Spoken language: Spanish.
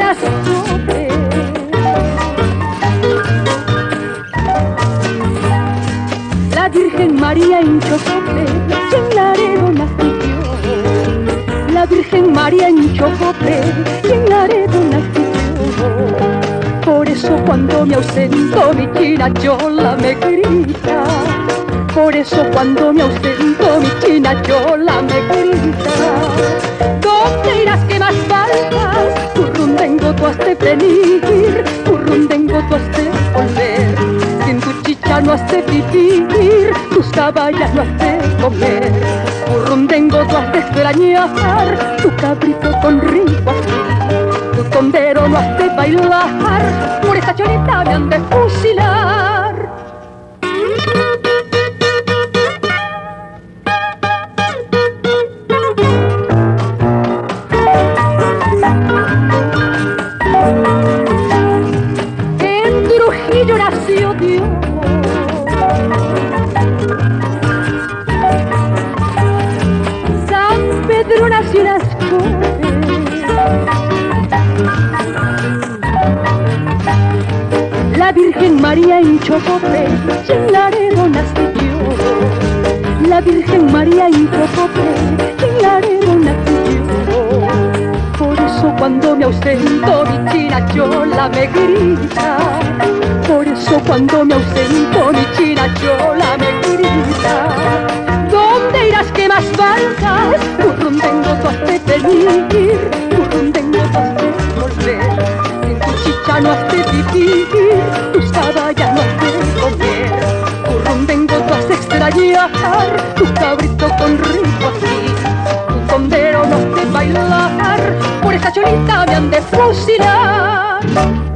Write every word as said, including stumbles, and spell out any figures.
las flores. La Virgen María hinchó cope, y en Laredo nací yo. La Virgen María hinchó cope, y en Laredo nací yo. Por eso cuando me ausento mi china chola me grita. Por eso cuando me ausento mi china chola me grita. ¿Dónde irás que más faltas? Currundengo tú has de venir, currundengo tú has de volver. Sin tu chicha no has de vivir, tus caballas no has de comer. Currundengo tú has de extrañar, tu cabrito con rico así. Tu tondero no has de bailar, por esa cholita me han de fusilar. En Trujillo nació Dios, San Pedro nació en las Cortes, la Virgen María hinchó cope, y en Laredo nací yo. La Virgen María hinchó cope, y en Laredo nací yo. Por eso cuando me ausento mi china chola me grita. Por eso cuando me ausento mi china chola me grita. ¿Dónde irás que más faltas? Currundengo tú has de venir, currundengo tú has de volver. Sin tu chicha no has de vivir, tus caballas no has de comer. Currundengo tú has de extrañar, tu cabrito con rico así. Tu tondero no has de bailar, por esa cholita me han de fusilar.